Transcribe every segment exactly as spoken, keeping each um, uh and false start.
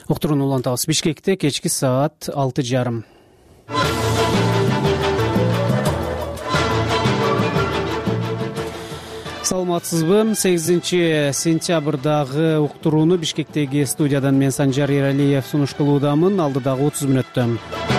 Уктурууну улантабыз. Бишкекте кечки саат алты жарым. Саламатсызбы? сегизинчи сентябрдагы уктурууну Бишкектеги студиядан мен Санжар Эралиев сунуш кылуудамын. Алдыдагы отуз мүнөттө.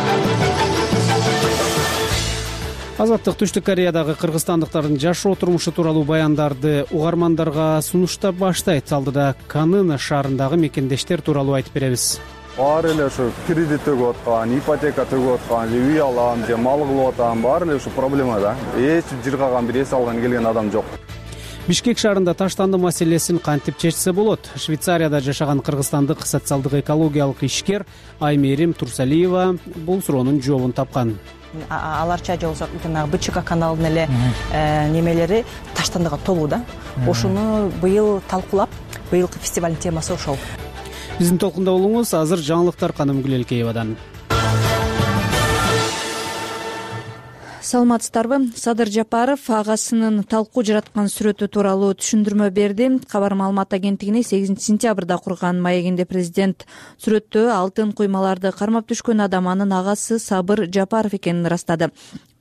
Азаттык Түштүк Кореядагы кыргызстандыктардын жашоо турмушу тууралуу баяндарды угармандарга сунуштап баштайт. Алдыда Канын шаарындагы мекендештер тууралуу айтып беребиз. Баары эле ушу кредит төгүп аткан, ипотека төгүп аткан, же үй алам, же мал кылып атам, баары эле ушу проблема да. Эч жыргаган, бир эс алган келген адам жок. Бишкек шаарында таштанды маселесин кантип чечсе болот? Швейцарияда жашаган кыргызстандык социалдык экологиялык ишкер Аймерим Турсалиева бул суроонун жообун тапкан. Аларча же болсо жанагы БЧК каналынын эле немелери таштандыга толуу да. Ошону быйыл талкуулап, быйылкы фестивалдын темасы ошол. Биздин толкунда болуңуз. Азыр жаңылыктар Каным Гүлелкеевадан. Саламатсыздарбы? Садыр Жапаров агасынын талкуу жараткан сүрөтү тууралуу түшүндүрмө берди. Кабар маалымат агенттигине сегизинчи сентябрда курган маегинде президент сүрөттө алтын куймаларды кармап түшкөн адам анын агасы Сабыр Жапаров экенин ырастады.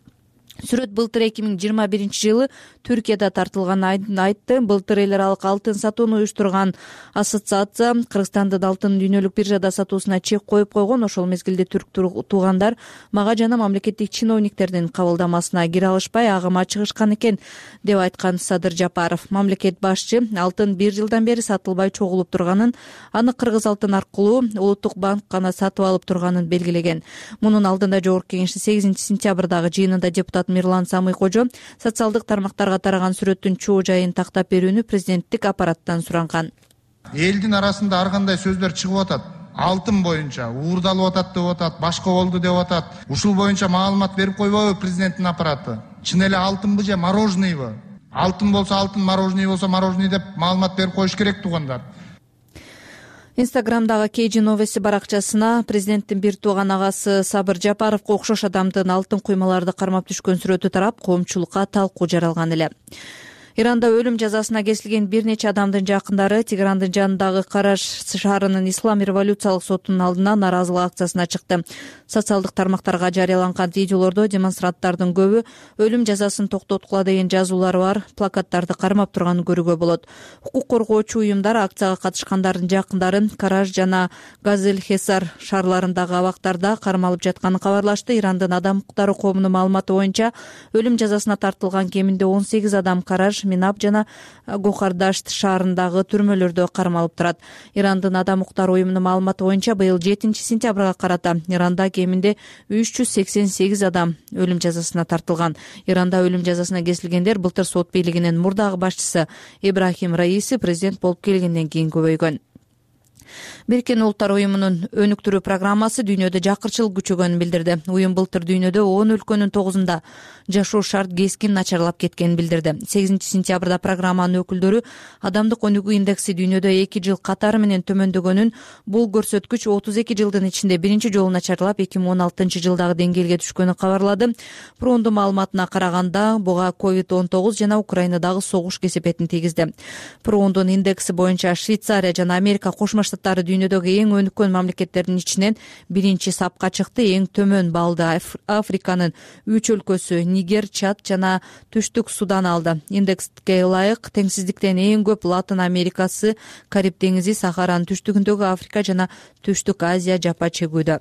Сүрөт былтыр эки миң жыйырма биринчи жылы Түркияда тартылганын айтты. Былтыр эл аралык алтын сатууну уюштурган ассоциация Кыргызстандын алтын дүйнөлүк биржада сатуусуна чек коюп койгон. Ошол мезгилде түрк туугандар мага жана мамлекеттик чиновниктердин кабылдамасына кире алышпай агыма чыгышкан экен деп айткан Садыр Жапаров. Мамлекет башчы алтын бир жылдан бери сатылбай чогулуп турганын, аны Кыргыз алтын аркылуу Улуттук банк гана сатып алып турганын белгилеген. Мунун алдында Жогорку Кеңештин сегизинчи сентябрдагы жыйынында депутат Мирлан Самый-Кожо социалдык тармактарга тараган сүрөттүн чоо жайын тактап берүүнү президенттик аппараттан суранган. Элдин арасында ар кандай сөздөр чыгып атат. Алтын боюнча уурдалып атат деп атат, башка болду деп атат. Ушул боюнча маалымат берип койбойбу президенттин аппараты? Чын эле алтынбы же мороженныйбы? Алтын болсо алтын, мороженый болсо мороженый деп маалымат берип коюш керек туугандар. Инстаграмдагы Кейджи новости баракчасына президенттин бир тууган агасы Сабыр Жапаровго окшош адамдын алтын куймаларды кармап түшкөн сүрөтү тарап, коомчулукка талкуу жаралган эле. Иранда өлүм жазасына кесилген бир нече адамдын жакындары Тегерандын жанындагы Караш шаарынын Ислам революциялык сотунун алдына нааразылык акциясына чыкты. Социалдык тармактарга жарыяланган видеолордо демонстранттардын көбү өлүм жазасын токтоткула деген жазуулары бар плакаттарды кармап турганын көрүүгө болот. Укук коргоочу уюмдар акцияга катышкандардын жакындары Караш жана Газель Хесар шаарларындагы абактарда кармалып жатканын кабарлашты. Ирандын адам укуктары коомунун маалыматы боюнча өлүм жазасына тартылган кеминде он сегиз адам Караш, Минап жана Гохардашт шаарындагы түрмөлөрдө кармалып турат. Ирандын адам укуктары уюмунун маалыматы боюнча быйыл жетинчи сентябрга карата Иранда кеминде үч жүз сексен сегиз адам өлүм жазасына тартылган. Иранда өлүм жазасына кесилгендер былтыр сот бийлигинин мурдагы башчысы Ибрахим Раиси президент болуп келгенден кийин көбөйгөн. Бириккен Улуттар уюмунун өнүктүрүү программасы дүйнөдө жакырчылык күчөгөнүн билдирди. Уюм былтыр дүйнөдө он өлкөнүн тогузунда жашоо шарт кескин начарлап кеткенин билдирди. сегизинчи сентябрда программанын өкүлдөрү адамдык өнүгүү индекси дүйнөдө эки жыл катары менен төмөндөгөнүн, бул көрсөткүч отуз эки жылдын ичинде биринчи жолу начарлап эки миң он алтынчы жылдагы деңгээлге түшкөнүн кабарлады. Прондун маалыматына караганда буга ковид он тогуз жана Украинадагы согуш кесепетин тийгизди. Прондун индекси боюнча Швейцария жана Америка Кошмо Штаттары дүйнөдөгү эң өнүккөн мамлекеттердин ичинен биринчи сапка чыкты. Эң төмөн баллды Африканын үч өлкөсү Нигер, Чад жана Түштүк Судан алды. Индекске ылайык теңсиздиктен эң көп Латын Америкасы, Кариб деңизи, Сахаранын түштүгүндөгү Африка жана Түштүк Азия жапа чегүүдө.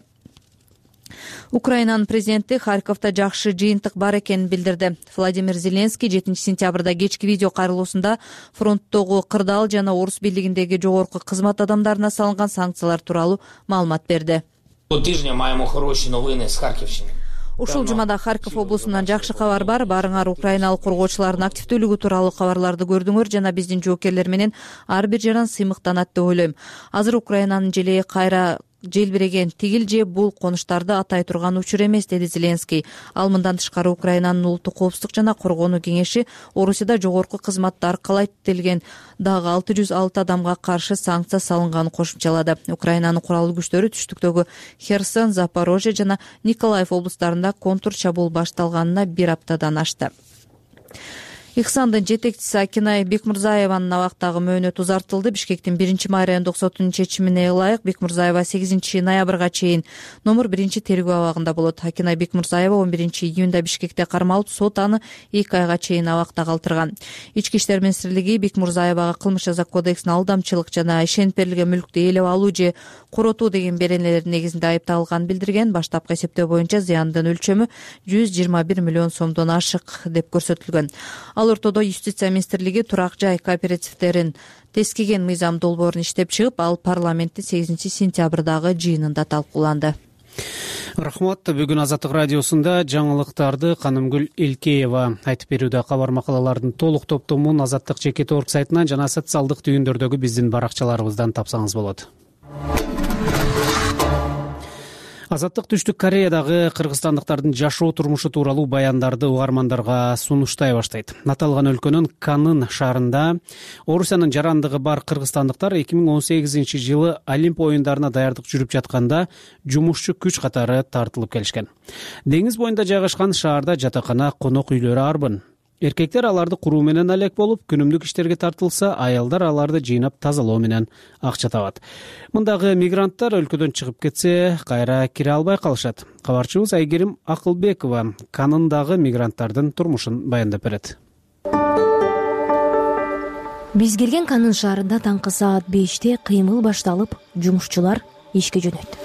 Украинанын президенти Харьковдо жакшы жыйынтык бар экенин билдирди. Владимир Зеленский жетинчи сентябрда кечки видео кайрылуусунда фронттогу кырдаал жана орус бийлигиндеги жогорку кызмат адамдарына салынган санкциялар тууралуу маалымат берди. Ушул жумада Харьков облусунан жакшы кабар бар. Барыңар украиналык коргоочулардын активдүүлүгү тууралуу кабарларды көрдүңөр жана биздин жоокерлер менен ар бир жаран сыймыктанат деп ойлойм. Азыр Украинанын желеги кайра желбиреген тигил же бул конуштарды атай турган учур эмес, деди Зеленский. Ал мындан тышкары Украинанын улуттук коопсуздук жана коргонуу кеңеши Орусияда жогорку кызматты аркалайт дагы алты жүз алты адамга каршы санкция салынганын кошумчалады. Украинанын куралдуу күчтөрү түштүктөгү Херсон, Запорожье жана Николаев облустарында контур чабуул башталганына бир аптадан ашты. Ихсандын жетекчиси Акинай Бекмурзаеванын абактагы мөөнөтү узартылды. Бишкектин биринчи май райондук сотунун чечимине ылайык Бекмурзаева сегизинчи ноябрга чейин номер биринчи тергөө абагында болот. Акинай Бекмурзаева он биринчи июнда Бишкекте кармалып, сот аны эки айга чейин абакта калтырган. Ички иштер министрлиги Бекмурзаевага кылмыш жаза кодексинин алдамчылык жана ишенип берилген мүлктү ээлеп алуу же коротуу деген беренелер негизинде айыпталганын билдирген. Баштапкы эсептөө боюнча зыяндын өлчөмү жүз жыйырма бир миллион сомдон ашык деп көрсөтүлгөн. Ал ортодо юстиция министрлиги турак жай кооперативдерин тескеген мыйзам долбоорун иштеп чыгып, ал парламенттин сегизинчи сентябрдагы жыйынында талкууланды. Рахмат. Бүгүн Азаттык радиосунда жаңылыктарды Канымгүл Элкеева айтып берүүдө. Кабар макалалардын толук топтомун Азаттык жеке торг сайтынан жана социалдык түйүндөрдөгү биздин баракчаларыбыздан тапсаңыз болот. Азаттык Түштүк Кореядагы кыргызстандыктардын жашоо турмушу тууралуу баяндарды угармандарга сунуштай баштайт. Аталган өлкөнүн Канын шаарында Орусиянын жарандыгы бар кыргызстандыктар эки миң он сегизинчи жылы Олимп оюндарына даярдык жүрүп жатканда жумушчу күч катары тартылып келишкен. Деңиз боюнда жайгашкан шаарда жатакана, конок үйлөрү арбын. Эркектер аларды куруу менен алек болуп, күнүмдүк иштерге тартылса, аялдар аларды жыйнап тазалоо менен акча табат. Мындагы мигранттар өлкөдөн чыгып кетсе, кайра кире албай калышат. Кабарчыбыз Айгерим Акылбекова Канындагы мигранттардын турмушун баяндап берет. Биз келген Канын шаарында таңкы саат беште кыймыл башталып, жумушчулар ишке жөнөттү.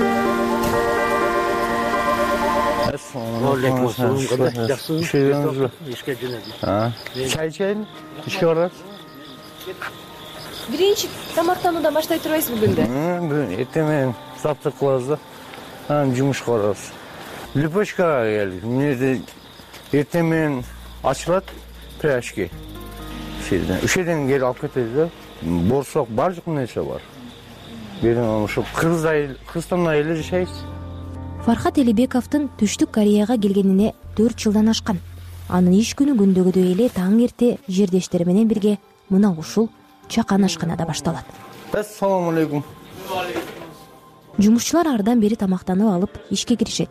Чай чайын ишке барабыз. Биринчи тамактануудан баштай турбайсызбы күндө? Эртең менен завтрак кылабыз да, анан жумушка барабыз. Липочкага келдик. Эмне эртең менен ачылат пряжки. Үч жерден келип алып кетебиз да. Борсок бар жок нерсе бар. Берем ошо Кыргызстандын айылы жашайбыз. Фархат Элибековдун Түштүк Кореяга келгенине төрт жылдан ашкан. Анын иш күнү күндөгүдөй эле таң эрте жердештери менен бирге мына ушул чакан ашканада башталат. Ассаламу алейкум. Жумушчулар ардан бери тамактанып алып ишке киришет.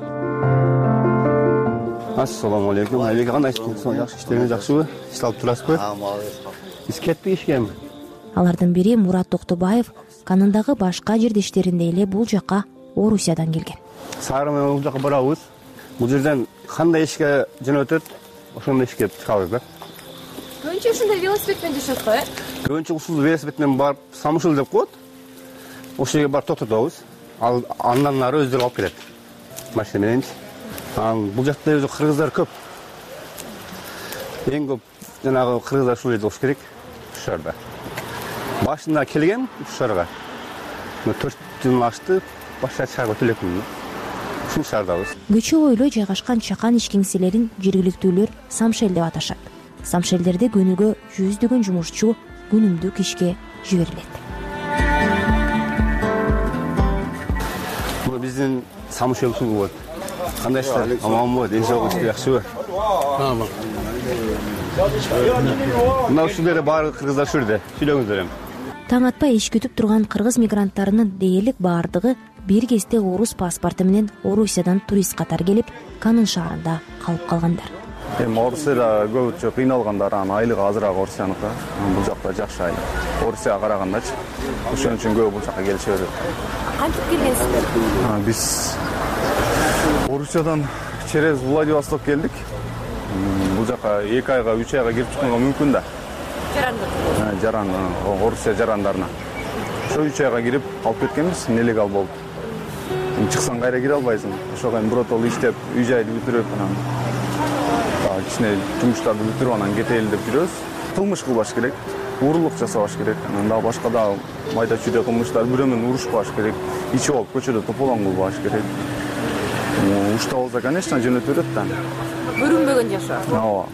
Ассаламу алейкум. Алейкум. Кандай иштесиң? Жакшы иштериңиз жакшыбы? Иштеп турасызбы? Биз кеттик ишке. Алардын бири Мурат Токтубаев Канындагы башка жердештериндей эле бул жака Орусиядан келген. Сары менен бул жака барабыз. Бул жерден кандай ишке жөнөтөт, ошондой ишке чыгабыз да. Көбүнчө ушундай велосипедмен жашат го, э? Көбүнчө ушул велосипедмен барып, Самышыл деп коет. Ошол жерге барып токтотобуз. Ал андан ары өздөрү алып келет. Машина менен. Анан бул жакта өзү кыргыздар көп. Эң көп жанагы кыргыздар ушул жерде болуш керек. Ушул шаарда. Башында келген ушул шаарга. төрт жыл ашты, башка шаарга өтөлөкмүн. Ушул шаардабыз. Көчө бойлой жайгашкан чакан иш кеңселерин жергиликтүүлөр Самшел деп аташат. Самшелдерде күнүгө жүздөгөн жумушчу күнүмдүк ишке жиберилет. Бул биздин Самшел ушул болот. Кандайсыздар? Аманбы? Ден соолугуңуз жакшыбы? Аман. Мына ушул жерде баары кыргыздар ушул жерде. Сүйлөңүздөр эми. Таң атпай иш күтүп турган кыргыз мигранттарынын дээрлик баардыгы бир кезде орус паспорту менен Орусиядан турист катары келип, Канын шаарында калып калгандар. Эми Орусияда көбүнчө кыйналгандар, анын айлыгы азыраак Орусияныкы. Бул жакта жакшы айлык. Орусияга карагандачы. Ошон үчүн көп бул жака келише берет. Кантип келгенсиздер? Биз Орусиядан через Владивосток келдик. Бул жака эки айга, үч айга кирип чыкканга мүмкүн да. Жарандар. Жаран, Орусия жарандарына. Ошо үч айга кирип алып кеткенбиз, нелегал болуп. Чыксаң кайра кире албайсың. Ошого эми биротолу иштеп, үй жайды бүтүрүп анан кичине жумуштарды бүтүрүп анан кетели деп жүрөбүз. Кылмыш кылбаш керек, уурулук жасабаш керек. Анан дагы башка дагы майда чүйдө кылмыштар бирөө менен урушпаш керек. Ичип алып көчөдө тополоң кылбаш керек. Ушта болсо, конечно, жөнөтүп берет да. Көрүнбөгөн жашоо. Ооба.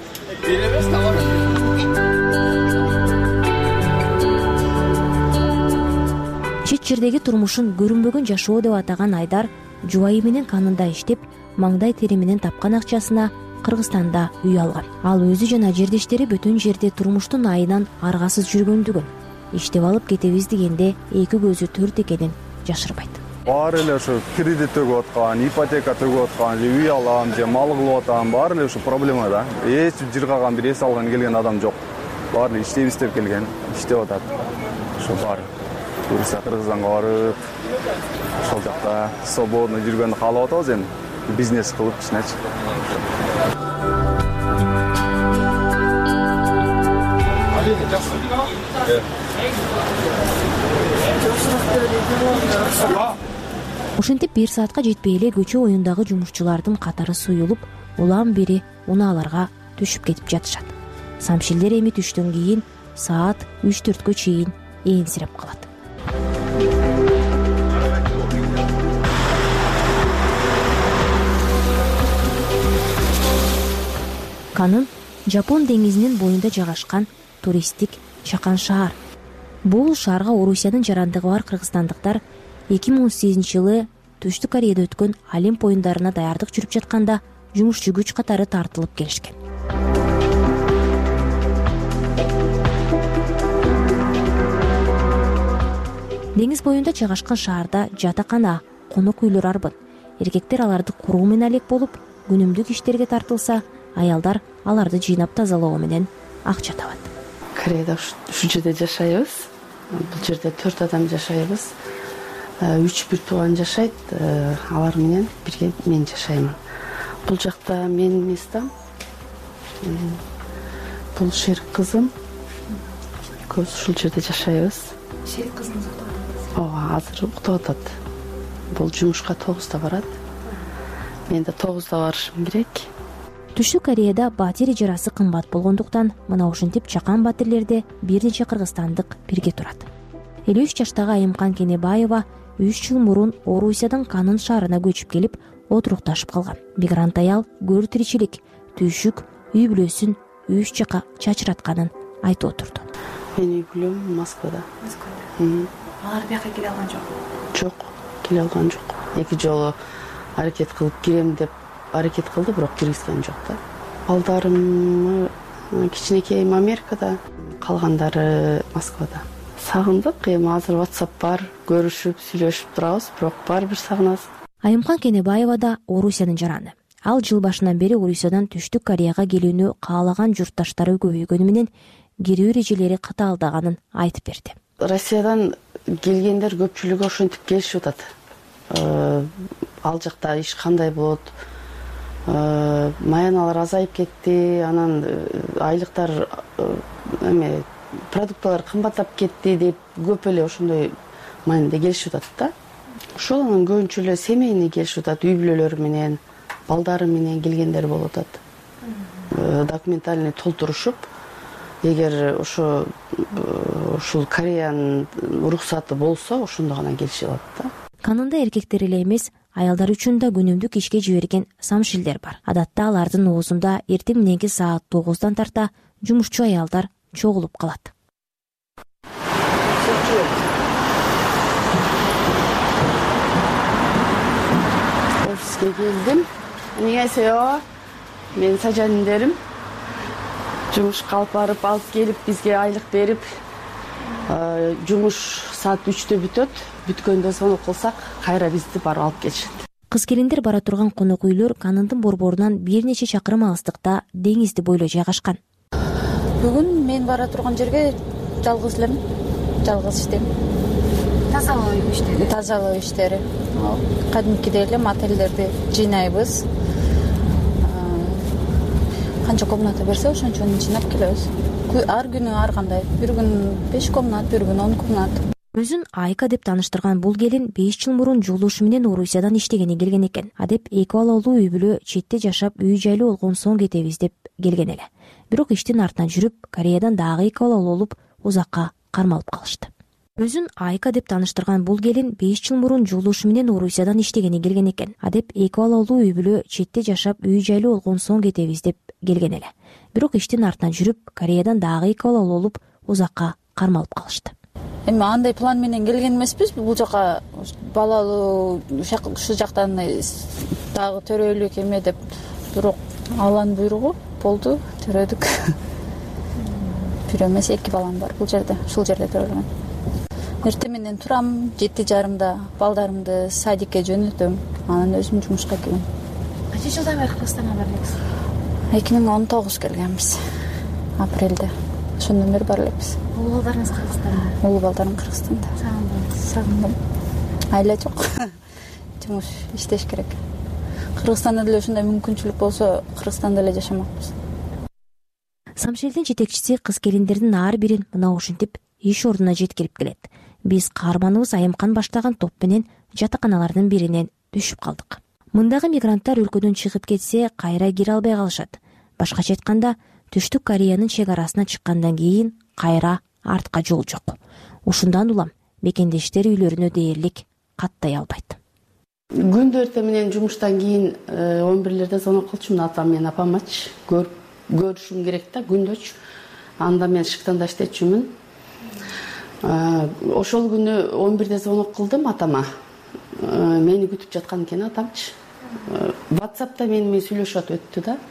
Чет жердеги турмушун көрүнбөгөн жашоо деп атаган Айдар жубайы менен Канында иштеп, маңдай тери менен тапкан акчасына Кыргызстанда үй алган. Ал өзү жана жердештери бөтөн жерде турмуштун айынан аргасыз жүргөндүгүн, иштеп алып кетебиз дегенде эки көзү төрт экенин жашырбайт. баары эле ушу кредит төгүп аткан, ипотека төгүп аткан, же үй алам, же мал кылып атам, баары эле ушу проблема да. Эч жыргаган бир эс алган келген адам жок. Баары иштейбиз деп келген, иштеп атат. Ошо баары. Турция Кыргызстанга барып, ошол жакта свободно жүргөндү каалап атабыз эми. Бизнес кылып кичинечи. Ошентип бир саатка жетпей эле көчө оюндагы жумушчулардын катары суюлуп, улам бери унааларга түшүп кетип жатышат. Самшилдер эми түштөн кийин саат үч төрткө чейин ээңсиреп калат. Канын Жапон деңизинин боюнда жайгашкан туристтик чакан шаар. Бул шаарга Орусиянын жарандыгы бар кыргызстандыктар эки миң он сегизинчи жылы Түштүк Кореяда өткөн Олимп оюндарына даярдык жүрүп жатканда жумушчу күч катары тартылып келишкен. Деңиз боюнда жайгашкан шаарда жатакана, конок үйлөр арбын. Эркектер аларды куруу менен алек болуп, күнүмдүк иштерге тартылса, аялдар аларды жыйнап тазалоо менен акча табат. Кореяда ушул жерде жашайбыз. Бул жерде төрт адам жашайбыз. Үч бир тууган жашайт, алар менен бирге мен жашаймын. Бул жакта менин местам. Бул шерик кызым. Көз ушул жерде жашайбыз. Шерик кызыңыз уктап атат? Ооба, азыр уктап атат. Бул жумушка тогузда барат. Мен да тогузда барышым керек. Түштүк Кореяда батир ижарасы кымбат болгондуктан, мына ушинтип чакан батирлерде бир нече кыргызстандык бирге турат. элүү үч жаштагы Айымкан Кенебаева үч жыл мурун Орусиядан Канын шаарына көчүп келип, отурукташып калган. Мигрант аял көр тиричилик, түйшүк, үй бүлөсүн үч жака чачыратканын айтып отурду. Менин үй бүлөм Москвада. Москвада. Алар бияка келе алган жок? Жок, келе алган жок. Эки жолу аракет кылып кирем деп аракет кылды, бирок киргизген жок да. Балдарым кичинекейим Америкада, калгандары Москвада. Сагындык, эми азыр WhatsApp бар, көрүшүп, сүйлөшүп турабыз, бирок баары бир сагынабыз. Айымкан Кенебаева да Орусиянын жараны. Ал жыл башынан бери Орусиядан Түштүк Кореяга келүүнү каалаган журтташтары көбөйгөнү менен кирүү эрежелери катаалдаганын айтып берди. Россиядан келгендер көпчүлүгү ошентип келишип атат. Ал жакта иш кандай болот? Маяналар азайып кетти, анан айлыктар эме продукталар кымбаттап кетти деп көп эле ошондой маанайда келишип атат да. Ошол анан көбүнчө эле семейный келишип атат, үй бүлөлөр менен, балдары менен келгендер болуп атат. Документальный толтурушуп, эгер ошо ушул Кореянын уруксаты болсо, ошондо гана келишип алат да. Канында эркектер эле эмес, аялдар үчүн да күнүмдүк ишке жиберген самшилдер бар. Адатта алардын оозунда эртең мененки саат тогуздан тарта жумушчу аялдар чогулуп калат. Офиске келдим. Эмнеңесео? Мен сажандерим. Жумушка алып барып, алып келип, бизге айлык берип, жумуш саат үчтө бүтөт. Бүткөндө звонок кылсак, кайра бизди барып алып келишет. Кыз келиндер бара турган конок үйлөр Канындын борборунан бир нече чакырым алыстыкта деңизди бойлой жайгашкан. Бүгүн мен бара турган жерге жалгыз элем, жалгыз иштейм. Тазалоо иштери. Тазалоо иштери. Кадимкидей эле мотелдерди жыйнайбыз. Канча комната берсе, ошончонун жыйнап келебиз. Ар күнү ар кандай. Бир күн беш комнат, бир күн он комнат. Өзүн Айка деп тааныштырган бул келин беш жыл мурун жолдошу менен Орусиядан иштегени келген экен. Адеп эки балалуу үй бүлө четте жашап, үй жайлуу болгон соң кетебиз деп келген эле. Бирок иштин артынан жүрүп, Кореядан дагы эки балалуу болуп, узакка кармалып калышты. Өзүн Айка деп тааныштырган бул келин беш жыл мурун жолдошу менен Орусиядан иштегени келген экен. Адеп эки балалуу үй бүлө четте жашап, үй жайлуу болгон соң кетебиз деп келген эле. Бирок иштин артынан жүрүп, Кореядан дагы эки балалуу болуп, узакка кармалып калышты. Эми андай план менен келген эмеспиз. Бул жака балалуу ушул жактан дагы төрөлүк эме деп, бирок Алланын буйругу болду, төрөдүк. Бир эмес эки балам бар бул жерде, ушул жерде төрөлгөн. эртең менен турам, жети жарымда балдарымды садикке жөнөтөм, анан өзүм жумушка келем. Кача жылдан бери Кыргызстанга бар элексиз? эки миң он тогуз келгенбиз, апрелде. Ошондон бери бар элекпиз. Улуу балдарыңыз Кыргызстанда? Улуу балдарым Кыргызстанда. Сагындым. Айла жок. Жумуш иштеш керек. Кыргызстанда деле ушундай мүмкүнчүлүк болсо, Кыргызстанда эле жашамакпыз. Самшелдин жетекчиси кыз келиндердин ар бирин мына ушинтип иш ордуна жеткирип келет. Биз каарманыбыз Айымкан баштаган топ менен жатаканалардын биринен түшүп калдык. Мындагы мигранттар өлкөдөн чыгып кетсе, кайра кире албай калышат. Башкача айтканда, Түштүк Кореянын чек арасына чыккандан кийин кайра артка жол жок. Ушундан улам мекендештер үйлөрүнө дээрлик каттай албайт. Күндө эртең менен жумуштан кийин он бирлерде звонок кылчумун атам менен апамачы көрүп көрүшүм керек да күндөчү. Анда мен шыктанда иштечүмүн. Ошол күнү он бирде звонок кылдым атама. Мени күтүп жаткан экен атамчы. WhatsApp'та менин менен сүйлөшүп өттү да.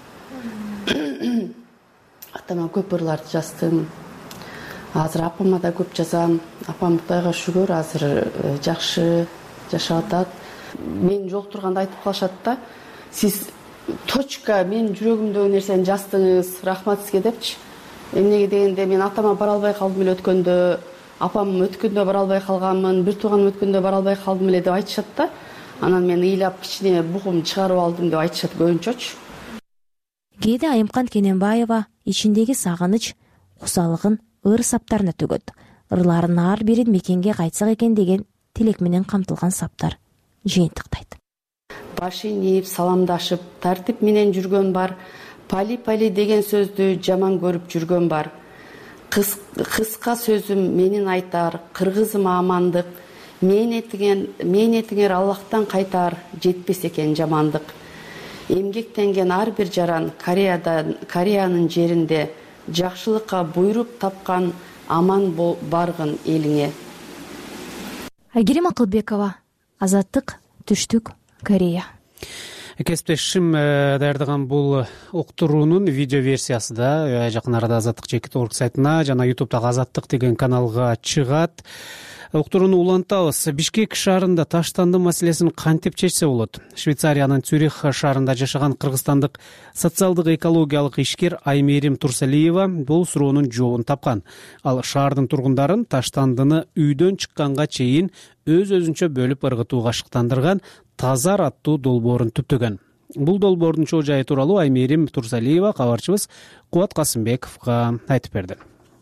Атама көп ырларды жаздым. Азыр апама да көп жазам. Апам Кудайга шүгүр азыр жакшы жашап атат. Мен жолтурганда айтып калышат да, сиз точка менин жүрөгүмдөгү нерсени жаздыңыз, рахмат сизге депчи. Эмнеге дегенде мен атама бара албай калдым эле өткөндө, апам өткөндө бара албай калганмын, бир тууганым өткөндө бара албай калдым эле деп айтышат да. Анан мен ыйлап кичине бугум чыгарып алдым деп айтышат көбүнчөчү. Кээде Айымкан Кененбаева ичиндеги сагыныч, кусалыгын ыр саптарына төгөт. Ырларын ар бирин мекенге кайтсак экен деген тилек менен камтылган саптар жыйынтыктайт. Баш ийип, саламдашып, тартип менен жүргөн бар. Пали-пали деген сөздү жаман көрүп жүргөн бар. Кыска сөзүм менин айтар, кыргызым амандык. Мээнетиңер Аллахтан кайтар, жетпес экен жамандык. Эмгектенген ар бир жаран Кореянын жеринде жакшылыкка буйруп тапкан аман баргын элиңе. Айгерим Акылбекова, Азаттык, Түштүк Корея. Кесиптешим даярдаган бул уктуруунун видео версиясы да жакын арада Азаттык жеке орг сайтына жана ютубтагы Азаттык деген каналга чыгат. Уктурууну улантабыз. Бишкек шаарында таштанды маселесин кантип чечсе болот? Швейцариянын Цюрих шаарында жашаган кыргызстандык социалдык экологиялык ишкер Аймерим Турсалиева бул суроонун жообун тапкан. Ал шаардын тургундарын таштандыны үйдөн чыкканга чейин өз-өзүнчө бөлүп ыргытууга шыктандырган Тазар аттуу долбоорун түптөгөн. Бул долбоордун чоо жайы тууралуу Аймерим Турсалиева кабарчыбыз Кубат Касымбековго айтып берди.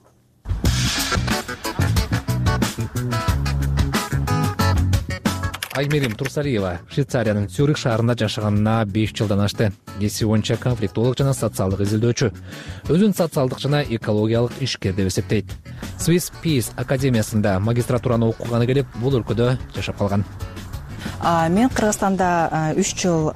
Аймерим Турсалиева Швейцариянын Цюрих шаарында жашаганына беш жылдан ашты. Кесиби боюнча конфликтолог жана социалдык изилдөөчү. Өзүн социалдык жана экологиялык ишкер деп эсептейт. Swiss Peace академиясында магистратураны окуганы келип, бул өлкөдө жашап калган. Мен Кыргызстанда үч жыл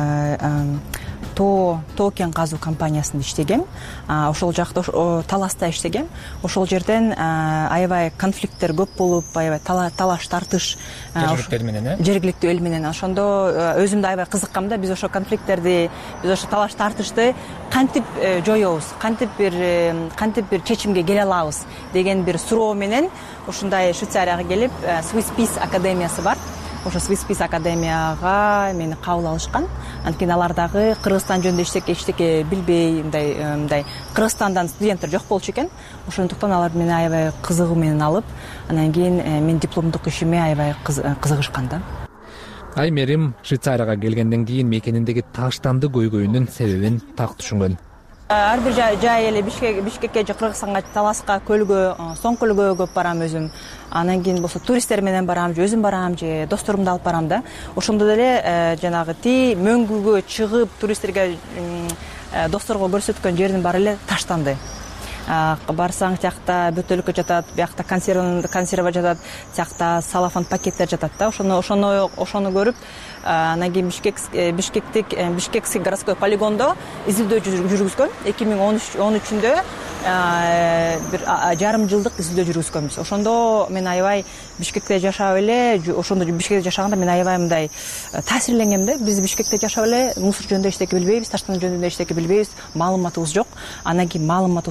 Токен казуу компаниясында иштегем. Ошол жакта таласта иштегем. Ошол жерден аябай конфликттер көп болуп, аябай талаш тартыш жергиликтүү эл менен, жергиликтүү эл менен. Ошондо өзүм да аябай кызыккам да, биз ошо конфликттерди, биз ошо талаш тартышты кантип жоёбуз, кантип бир кантип бир чечимге келе алабыз деген бир суроо менен ушундай Швейцарияга келип, Swiss Peace академиясы бар. Ошо Swiss Peace академияга мени кабыл алышкан. Анткени алардагы Кыргызстан жөнүндө эчтеке эчтеке билбей, мындай мындай Кыргызстандан студенттер жок болчу экен. Ошондуктан алар мени аябай кызыгуу менен алып, анан кийин мен дипломдук ишиме аябай кызыгышкан да. Аймерим Швейцарияга келгенден кийин мекениндеги таштанды көйгөйүнүн себебин так түшүнгөн. Ар бир жай эле Бишкекке же Кыргызстанга, Таласка, Көлгө, Соңкөлгө көп барам өзүм. Анан кийин болсо туристтер менен барам, же өзүм барам, же досторумду алып барам да. Ошондо деле жанагы ти мөңгүгө чыгып туристтерге, досторго көрсөткөн жердин баары эле таштанды. Барсаң тиякта бөтөлкө жатат, биякта консерва жатат, тиякта салафан пакеттер жатат да. Ошону ошону ошону көрүп, анан кийин Бишкектик Бишкекский городской полигондо изилдөө жүргүзгөн. эки миң он үчүндө бир жарым жылдык изилдөө жүргүзгөнбүз. Ошондо мен аябай Бишкекте жашап эле, ошондо Бишкекте жашаганда мен аябай мындай таасирленгем да. Биз Бишкекте жашап эле мусор жөнүндө эчтеке билбейбиз, таштанды жөнүндө эчтеке билбейбиз, маалыматыбыз жок. Анан кийин маалыматыбыз болсо да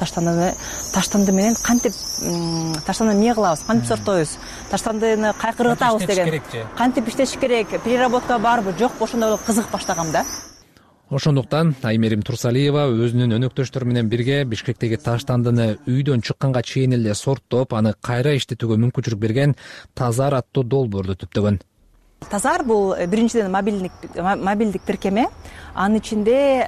таштандыны таштанды менен кантип таштандыны эмне кылабыз, кантип сорттойбуз, таштандыны кайкы ыргытабыз деген, кантип иштеш керек, переработка барбы жокпу, ошондой кызык баштагам да. Ошондуктан Аймерим Турсалиева өзүнүн өнөктөштөрү менен бирге Бишкектеги таштандыны үйдөн чыкканга чейин эле сорттоп, аны кайра иштетүүгө мүмкүнчүлүк берген Тазар аттуу долбоорду түптөгөн. Тазар бул биринчиден мобилдик мобилдик тиркеме. Анын ичинде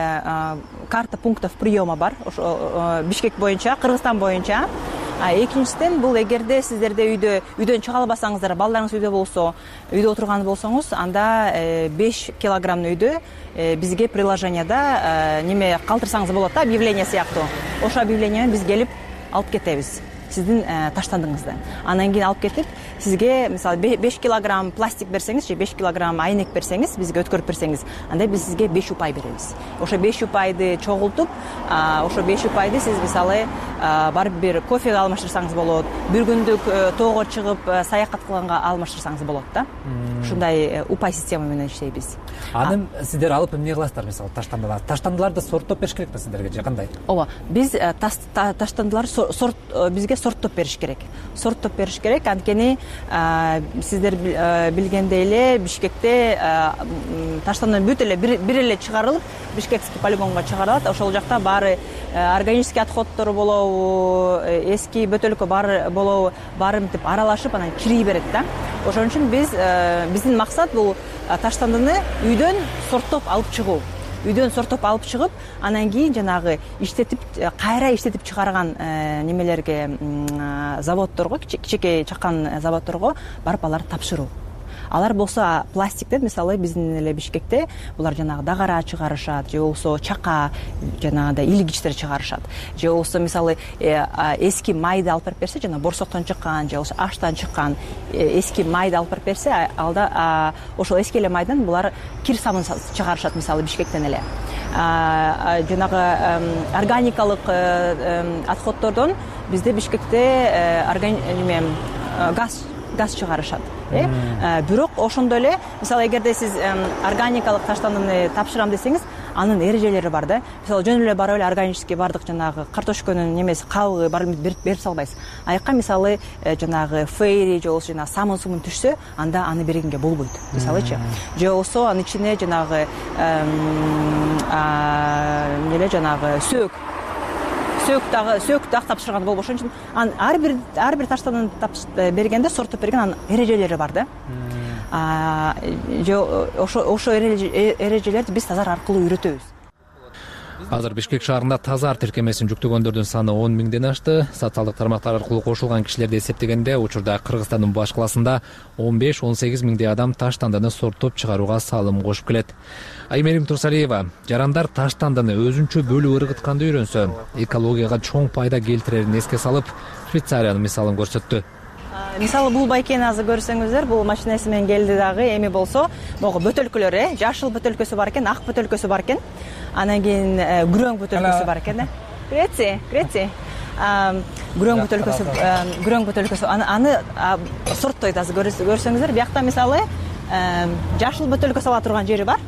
карта пунктов приема бар. Ошо Бишкек боюнча, Кыргызстан боюнча. Экинчиден бул эгерде сиздерде үйдө үйдөн чыга албасаңыздар, балдарыңыз үйдө болсо, үйдө отурган болсоңуз, анда беш килограмм үйдө бизге приложенияда неме калтырсаңыз болот да, объявление сыяктуу. Ошо объявлениени биз келип алып кетебиз сиздин таштандыгыңызды. Анан кийин алып кетип, сизге мисалы беш килограмм пластик берсеңиз же беш килограмм айнек берсеңиз, бизге өткөрүп берсеңиз, анда биз сизге беш упай беребиз. Ошо беш упайды чогултуп, ошо беш упайды сиз мисалы барып бир кофеге алмаштырсаңыз болот, бир күндүк тоого чыгып саякат кылганга алмаштырсаңыз болот да. Ушундай упай система менен иштейбиз. Аны сиздер алып эмне кыласыздар, мисалы таштандылар? Таштандыларды сорттоп бериш керекпи сиздерге же кандай? Ооба, биз таштандылар сорт бизге сорттоп бериш керек. Сорттоп бериш керек. Анткени сиздер билгендей эле Бишкекте таштандан бүт эле бир эле чыгарылып, Бишкекский полигонго чыгарылат. Ошол жакта баары органический отходдор болобу, эски бөтөлкө бар болобу, баары мынтип аралашып, анан кирий берет да. Ошон үчүн биз биздин максат бул таштандыны үйдөн сорттоп алып чыгуу. Үйдөн сорттоп алып чыгып, анан кийин жанагы иштетип, кайра иштетип чыгарган немелерге, заводдорго, кичинекей чакан заводдорго барып аларды тапшыруу. Алар болсо пластиктен, мисалы биздин эле Бишкекте булар жанагы дагара чыгарышат, же болсо чака, жанагындай илгичтер чыгарышат. Же болсо мисалы эски майды алып берип берсе, жана борсоктон чыккан, же болсо аштан чыккан эски майды алып берип берсе, алда ошол эски эле майдан булар кир сабын чыгарышат, мисалы Бишкектен эле. Жанагы органикалык отходдордон бизде Бишкекте газ газ чыгарышат. Бирок ошондой эле, мисалы эгерде сиз органикалык таштандыны тапшырам десеңиз, анын эрежелери бар да. Мисалы жөн эле барып эле органический бардык жанагы картошканын немеси кабыгы барып берип салбайсыз. Айыкка мисалы жанагы фейри же болсо жанагы самын сумун түшсө, анда аны бергенге болбойт. Мисалычы, же болсо анын ичине жанагы эмне жанагы сөк сөк дагы сөк дагы тапшырган болбош. Ошон үчүн ан ар бир ар бир таштандын бергенде сорттоп берген анын эрежелери бар да. Же ошо ошо эрежелерди биз Тазар аркылуу үйрөтөбүз. Азыр Бишкек шаарында Тазар тиркемесин жүктөгөндөрдүн саны он миңден ашты. Социалдык тармактар аркылуу кошулган кишилерди эсептегенде, учурда Кыргызстандын баш каласында он беш он сегиз миңдей адам таштандыны сорттоп чыгарууга салым кошуп келет. Аймерим Турсалиева, жарандар таштандыны өзүнчө бөлүп ыргытканды үйрөнсө, экологияга чоң пайда келтирерин эске салып, Швейцариянын мисалын көрсөттү. Мисалы бул байкени азыр көрсөңүздөр, бул машинеси менен келди дагы, эми болсо, могу бөтөлкөлөр, э, жашыл бөтөлкөсү бар экен, ак бөтөлкөсү бар экен. Анан кийин күрөң бөтөлкөсү бар экен, э. Греция, Греция. Күрөң бөтөлкөсү, күрөң бөтөлкөсү, аны сорттойт азыр көрсөңүздөр. Биякта мисалы жашыл бөтөлкө сала турган жери бар.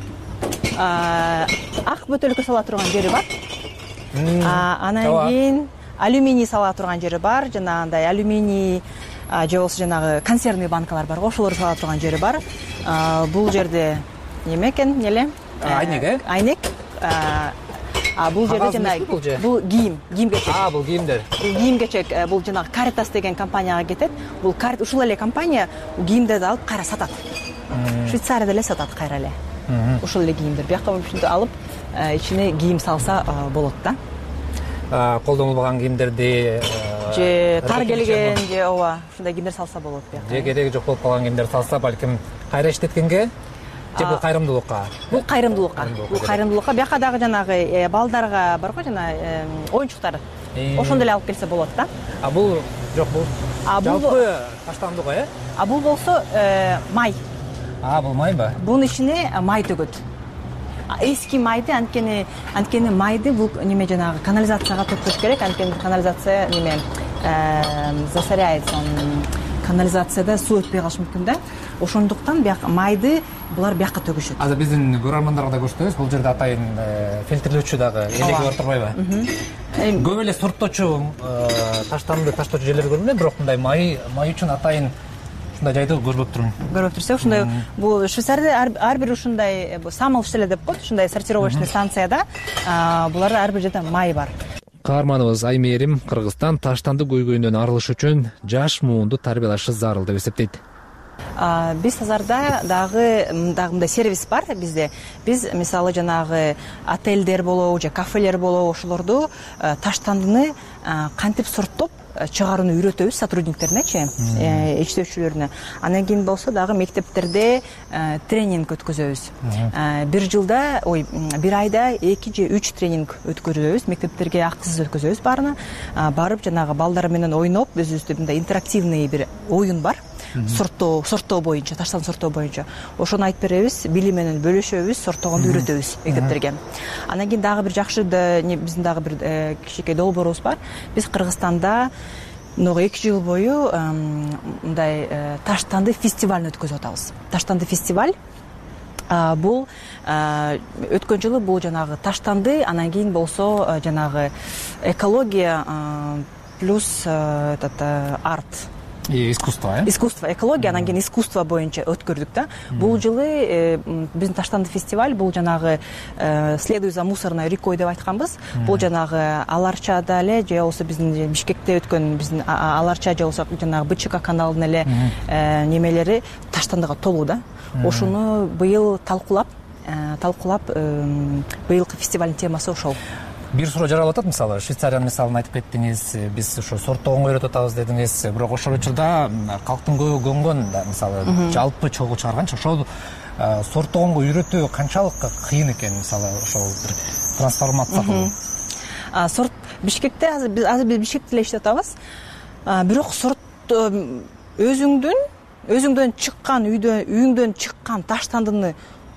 Ак бөтөлкө сала турган жери бар. Анан кийин алюминий сала турган жери бар. Жанагындай алюминий же болсо жанагы консервный банкалар бар, ошолорду сала турган жери бар. Бул жерде неме экен, эле? Айнек, э? Айнек. А бул жерде жанагы бул кийим, кийим кечек. А, бул кийимдер. Бул кийим кечек, бул жанагы Caritas деген компанияга кетет. Бул ушул эле компания кийимдерди алып кайра сатат. Швейцарияда эле сатат кайра эле. Ушул эле кийимдер. Биякка ушинтип алып, ичине кийим салса болот да. Колдонулбаган кийимдерди же тар келген же ооба ушундай кийимдер салса болот биякка. Же кереги жок болуп калган кийимдер салса, балким кайра иштеткенге же бул кайрымдуулукка? Бул кайрымдуулукка. Бул кайрымдуулукка. Биякка дагы жанагы балдарга бар го, жана оюнчуктар. Ошондой эле алып келсе болот да. А бул жок, бул жалпы таштандык, э? А бул болсо май. А, бул майбы? Бунун ичине май төгөт. Эски майды, анткени анткени майды бул неме жанагы канализацияга төкпөш керек, анткени канализация неме засоряется, канализацияда суу өтпөй калышы мүмкүн да. Ошондуктан бияк майды булар бияка төгүшөт. Азыр биздин көрөрмандарга да көрсөтөбүз. Бул жерде атайын фильтрлөөчү дагы элеги бар турбайбы? Көп эле сорттоочу таштанды таштоочу жерлер көрүнөт, бирок мындай май май үчүн атайын ушундай жайды көрбөп турмун. Көрүп турсак, ушундай бул Швейцарияда ар бир ушундай самыл штеле деп коет, ушундай сортировочный станцияда буларда ар бир жерде май бар. Каарманыбыз Аймерим Кыргызстан таштанды көйгөйүнөн арылыш үчүн жаш муунду тарбиялашы зарыл деп эсептейт. Биз азарда дагы дагы мындай сервис бар бизде. Биз мисалы жанагы отелдер болобу же кафелер болобу ошолорду таштандыны кантип сорттоп чыгарууну үйрөтөбүз сотрудниктерине, иштөөчүлөрүнө. Андан кийин болсо дагы мектептерде тренинг өткөзөбүз. Бир жылда, ой, бир айда эки же үч тренинг өткөрөбүз. Мектептерге акысыз өткөзөбүз баарына. Барып жанагы балдар менен ойноп, өзүбүздө мындай интерактивный бир оюн бар. Сорттоо, сорттоо боюнча, таштан сорттоо боюнча. Ошону айтып беребиз, билим менен бөлүшөбүз, сорттогонду үйрөтөбүз мектептерге. Андан кийин дагы бир жакшы биздин дагы бир кичинекей долбоорубуз бар. Биз Кыргызстанда мындай эки жыл бою мындай таштанды фестивалын өткөзүп атабыз. Таштанды фестиваль бул өткөн жылы бул жанагы таштанды, анан кийин болсо жанагы экология плюс этот арт. И искусство, э? Искусство, экология, анан кийин искусство боюнча өткөрдүк да. Бул жылы биздин таштанды фестиваль, бул жанагы следуй за мусорной рекой деп айтканбыз. Бул жанагы Аларчада эле же болсо биздин Бишкекте өткөн биздин Аларча же болсо жанагы БЧК каналынын эле немелери таштандыга толуу да. Ошону быйыл талкуулап, талкуулап быйылкы фестивалдын темасы ошол. Бир суроо жаралып атат, мисалы Швейцариянын мисалын айтып кеттиңиз, биз ошо сорттогонго үйрөтүп атабыз дедиңиз, бирок ошол учурда калктын көбү көнгөн да, мисалы жалпы чогуу чыгарганча ошол сорттогонго үйрөтүү канчалык кыйын экен, мисалы ошол бир трансформация кылуу. Сорт Бишкекте азыр биз азыр биз Бишкекте эле иштеп атабыз. Бирок сорт өзүңдүн өзүңдөн чыккан үйдөн үйүңдөн чыккан таштандыны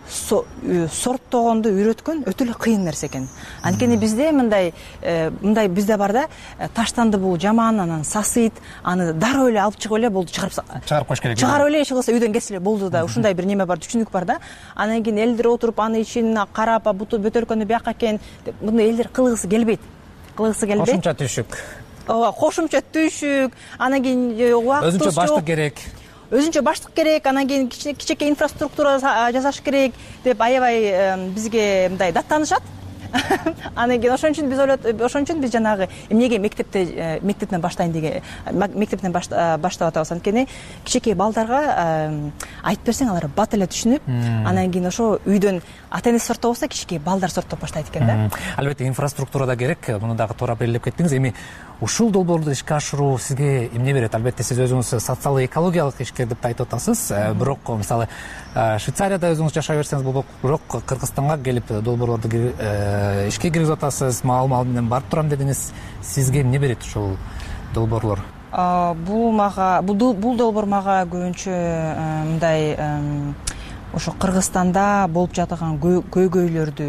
сорттогонду үйрөткөн өтө эле кыйын нерсе экен. Анткени бизде мындай мындай бизде бар да, таштанды бул жаман, анан сасыйт, аны дароо эле алып чыгып эле болду, чыгарып чыгарып коюш керек. Чыгарып эле иши кылса үйдөн кетсе эле болду да. Ушундай бир неме бар, түшүнүк бар да. Анан кийин элдер отуруп аны ичин карап, буту бөтөлкөнү бияка экен, муну элдер кылгысы келбейт. Кылгысы келбейт. Кошумча түшүк. Ооба, кошумча түшүк, анан кийин убакыт өзүнчө баштык керек. Өзүнчө баштык керек, анан кийин кичинекей инфраструктура жасаш керек деп аябай бизге мындай даттанышат. Анан кийин ошон үчүн биз ойлоп, ошон үчүн биз жанагы эмнеге мектепте мектептен баштайын деген, мектептен баштап атабыз. Анткени кичинекей балдарга айтып берсең алар бат эле түшүнүп, анан кийин ошо үйдөн ата-энеси сорттобосо кичинекей балдар сорттоп баштайт экен да. Албетте инфраструктура да керек, муну дагы туура белгилеп кеттиңиз. Эми ушул долбоорду ишке ашыруу сизге эмне берет? Албетте сиз өзүңүз социалдык экологиялык ишкер деп айтып атасыз. Бирок мисалы Швейцарияда өзүңүз жашай берсеңиз болот, бирок Кыргызстанга келип долбоорлорду ишке киргизип атасыз, маал-маал менен барып турам дедиңиз. Сизге эмне берет ушул долбоорлор? Бул мага бул долбоор мага көбүнчө мындай ошо Кыргызстанда болуп жаткан көйгөйлөрдү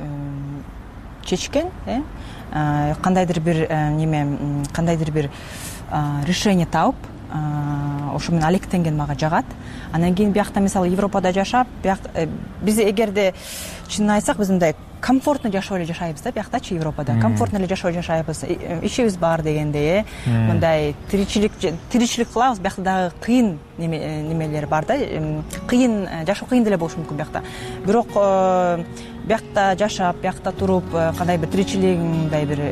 чечкен, э? Кандайдыр бир неме, кандайдыр бир решение тауып, ошо менен алектенген мага жагат. Анан кийин биякта мисалы Европада жашап, бияк биз эгерде чынын айтсак, биз мындай комфортно жашоо эле жашайбыз да, бияктачы Европада. Комфортно эле жашоо жашайбыз. Ишибиз бар дегендей, мындай тиричилик тиричилик кылабыз. Биякта дагы кыйын немелер бар да. Кыйын жашоо кыйын деле болушу мүмкүн биякта. Бирок биякта жашап, биякта туруп, кандай бир тиричилик мындай бир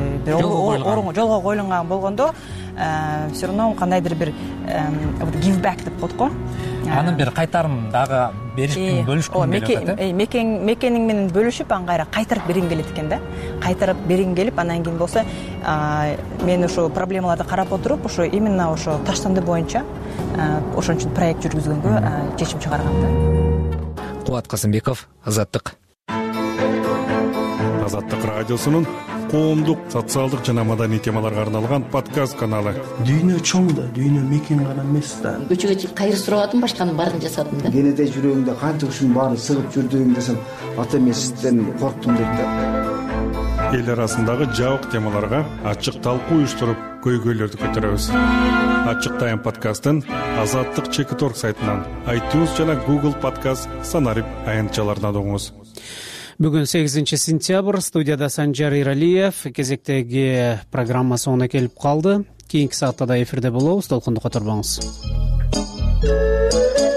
жолго коюлган болгондо, все равно кандайдыр бир give back деп коет го. Анын бир кайтарым дагы беришкин, бөлүшкүн келип атат. Мекең мекениң менен бөлүшүп, аны кайра кайтарып бергиң келет экен да. Кайтарып бергиң келип, анан кийин болсо, мен ошо проблемаларды карап отуруп, ошо именно ошо таштанды боюнча ошон үчүн проект жүргүзгөнгө чечим чыгаргам да. Кубат Касымбеков, Азаттык. Азаттык радиосунун коомдук, социалдык жана маданий темаларга арналган подкаст каналы. Дүйнө чоң да, дүйнө мекен гана эмес да. Көчөгө чыгып кайыр сурабадым, башканын баарын жасадым да. Кенеде жүрөгүңдө канча ушунун баарын сыгып жүрдүң десем, ата эмесизден корктум дейт да. эл арасындагы жабык темаларга ачык талкуу уюштуруп көйгөйлөрдү көтөрөбүз. Ачык тайм подкастын Азаттык чекит точка орг сайтынан, iTunes жана Google Podcast санарип аянтчаларынан угуңуз. Бүгүн сегизинчи сентябрь, студияда Санжар Иралиев. Кезектеги программа соңуна келип калды. Кийинки саатта да эфирде болобуз. Толкунду которбоңуз.